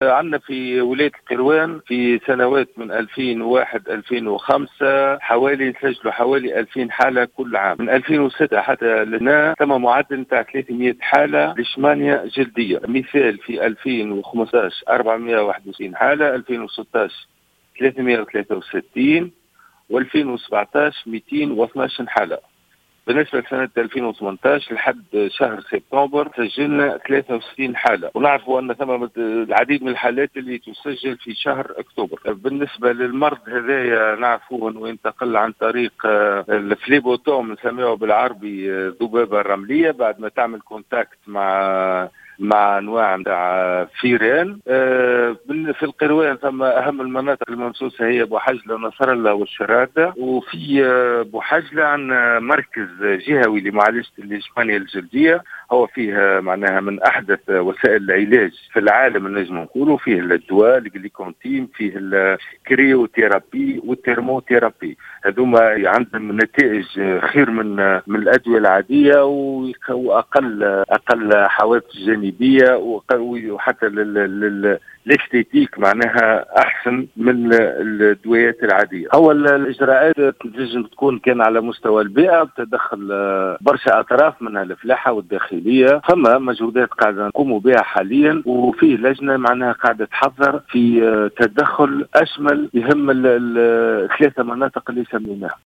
عندنا في ولاية القروان في سنوات من 2001-2005 سجلوا حوالي 2000 حالة كل عام. من 2006 حتى لنا تم معدل نتاع 300 حالة لشمانيا جلدية. مثال في 2015 461 حالة، 2016 363 و2017 212 حالة. بالنسبة لسنة 2018 لحد شهر سبتمبر سجلنا 63 حالة، ونعرفوا أن ثم العديد من الحالات اللي تسجل في شهر أكتوبر. بالنسبة للمرض هذايا نعرفوه أنه ينتقل عن طريق الفليبوتوم نسميه بالعربي ذبابة الرملية، بعد ما تعمل كونتاكت مع انواع نتاع فيران. في القروان ثم اهم المناطق الممسوسه هي بوحجله ونصر الله والشراده، وفي بوحجله عندنا مركز جهوي لمعالجه الاشمانيه الجلديه، هو فيه معناها من احدث وسائل العلاج في العالم نجم نقولوا، فيه الدواء الجليكونتين، فيه الكريوثيرابي والترموثيرابي. هذوما عندهم نتائج خير من الادويه العاديه واقل حوادث جانبيه، وحتى الاستيتيك معناها احسن من الدويات العاديه. هو الاجراءات تنجم تكون كان على مستوى البيئه بتدخل برشا اطراف منها الفلاحه والداخليه. ثم مجهودات قاعده نقوموا بها حاليا، وفيه لجنه معناها قاعده تحضر في تدخل اشمل يهم الثلاثه مناطق اللي سميناها.